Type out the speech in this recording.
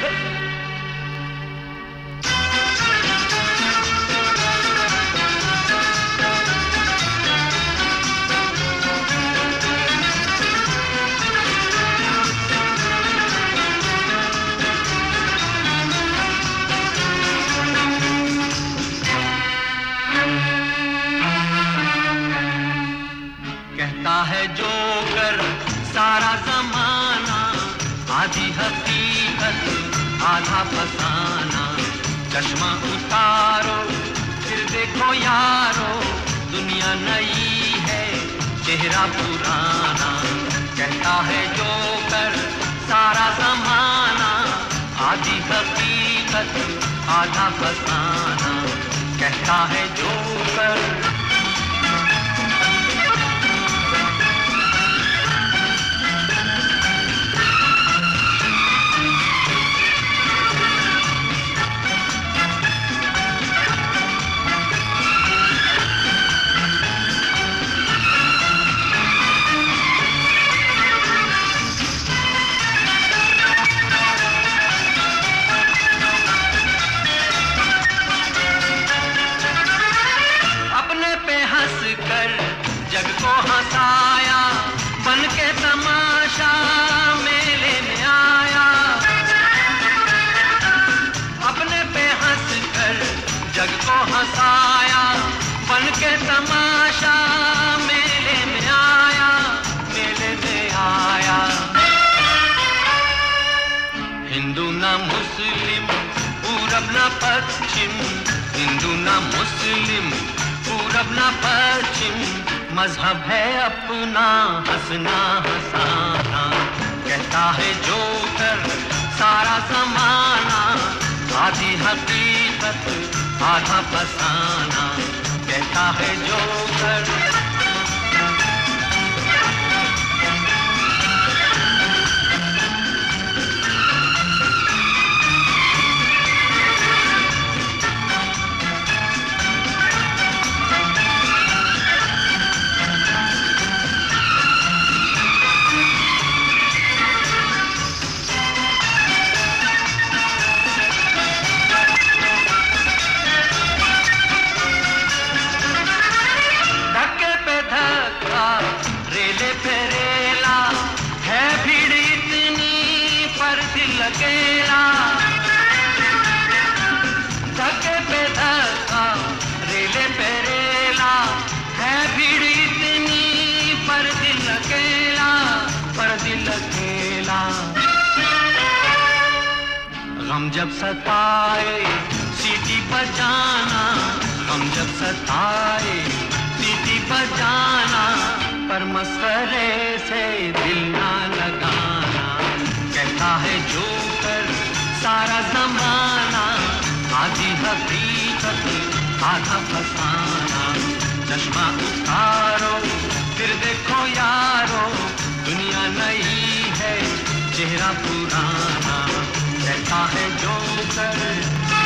कहता है जोकर सारा जमाना, आधी हकीकत आधा फसाना। चश्मा उतारो फिर देखो यारो, दुनिया नई है चेहरा पुराना। कहता है जोकर सारा जमाना, आधी हकीकत आधा फसाना। कहता है जोकर। जग को हंसाया बन के तमाशा मेले में आया। अपने पे हंस कर जग को हंसाया बन के तमाशा मेले में आया, मेले में आया। हिंदू ना मुस्लिम पूरब ना पश्चिम, हिंदू ना मुस्लिम पूरब ना पश्चिम। मजहब है अपना हंसना हंसाना। कहता है जोकर सारा जमाना, आधी हकीकत आधा फसाना। कहता है जोकर। रेले पे रेला है भीड़ इतनी पर दिल अकेला। धक्के पे धक्का रेले पे रेला है भीड़ इतनी पर दिल अकेला, पर दिल अकेला। गम जब सताए सीटी बजाना, गम जब सताए सीटी बजाना। पर मस्करे से दिल ना लगाना। कहता है जोकर सारा जमाना, आधी हकीकत आधा फसाना। चश्मा उतारो फिर देखो यारो, दुनिया नई है चेहरा पुराना। कहता है जोकर।